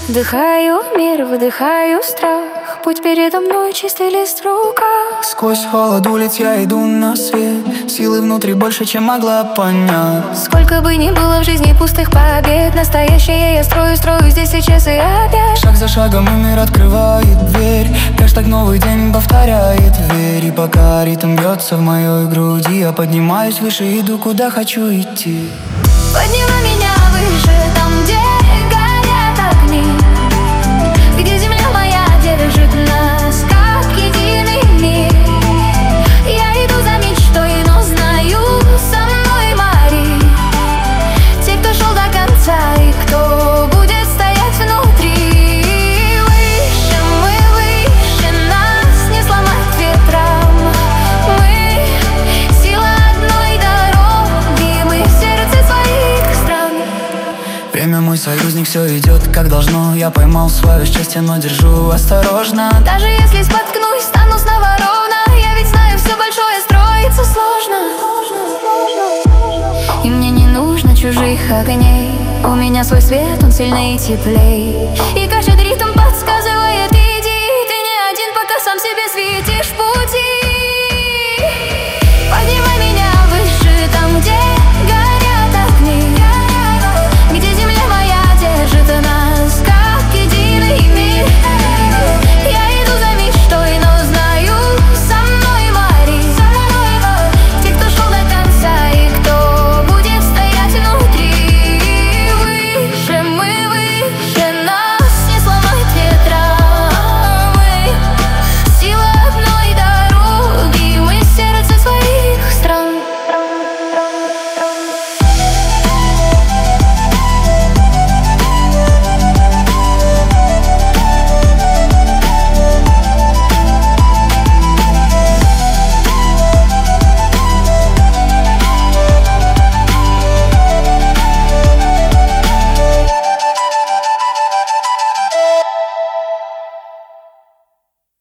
Вдыхаю мир, выдыхаю страх. Путь передо мной, чистый лист в руках. Сквозь холод улиц я иду на свет. Силы внутри больше, чем могла понять. Сколько бы ни было в жизни пустых побед, настоящее я строю здесь, сейчас и опять. Шаг за шагом и мир открывает дверь. Хэштег новый день повторяет верь. И пока ритм бьется в моей груди, я поднимаюсь выше, иду куда хочу идти. Поднимай меня выше, там, где горят огни, где земля моя держит нас, как единый мир. Я иду за мечтой, но знаю, со мной Мари. Те, кто шел до конца и кто будет стоять внутри. Выше, мы выше, нас не сломать ветрам. Мы сила одной дороги, мы в сердце своих стран. Время мой союзник, все идет как должно. Я поймал свое счастье, но держу осторожно. Даже если споткнусь, стану снова ровно. Я ведь знаю, все большое строится сложно. И мне не нужно чужих огней. У меня свой свет, он сильнее и теплей. И каждый ритм подсказывает: иди, ты не один, пока сам себе светишь путь.